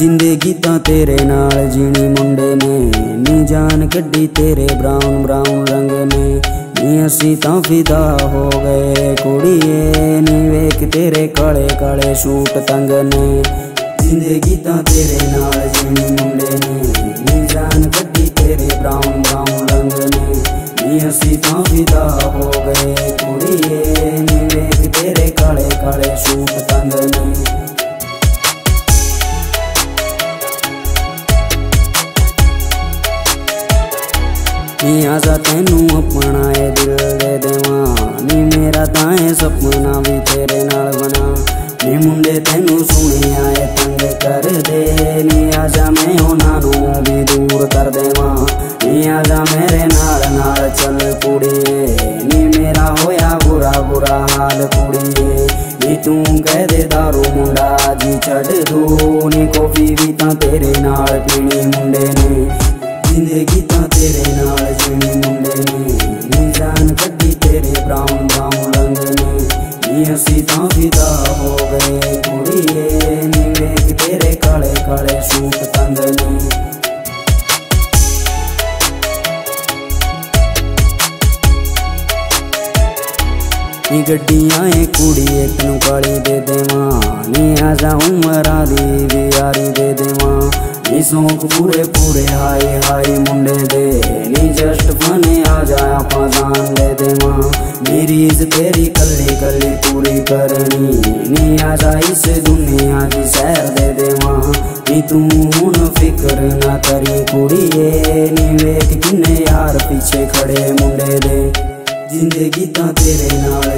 जिंदगी तां तेरे नाल जीनी मुंडे ने, नी जान कड्डी तेरे ब्राउन ब्राउन रंग ने, नी असी तां फिदा हो गए कुड़िए, नी वेख तेरे काले काले सूट तंग ने। जिंदगी तां तेरे नाल जीनी मुंडे ने, नी जान कड्डी तेरे ब्राउन ब्राउन रंग ने, नी असी तां फिदा हो गए कुड़िए, नी वेख तेरे काले काले सूट तंग ने। नी आजा तेनू अपना ए दिल दे देवा, नी मेरा ताए सपना भी तेरे नाल बना, नी मुंडे तेनू सुने आए तंग कर दे, नी आजा मैं उन्हां नू भी दूर कर देवा, नी आजा मेरे नाल नाल चल कुड़िए, नी मेरा होया बुरा बुरा हाल कुड़िए, नी तू कह दे दारू मुंडा जी छड़ दू, नी कॉफी भी तां तेरे नाल पीनी मुंडे ने। जिंदगी तां तेरे नाल जीनी मुंडे ने, नी जान कड्डी तेरे ब्राउन ब्राउन रंग ने, नी असी तां फिदा हो गए कुड़िए, नी वेख तेरे काले काले सूट तंग ने। नी गड्डियां ए कुड़िए तैनू काली दे देवा, नी आजा उमरा दी भी यारी दे देवा, नी शौक पूरे पूरे हाय हाय मुंडे दे, नी जस्ट फने आ जा आपां जान दे देवा, नी रीज तेरी कल्ली कल्ली पूरी करनी, नी आजा इस दुनिया की सैर दे देवा, नी तू हुण फिक्र ना करी कुड़िए, नी वेख किन्ने यार पीछे खड़े मुंडे दे। जिंदगी तां तेरे नाल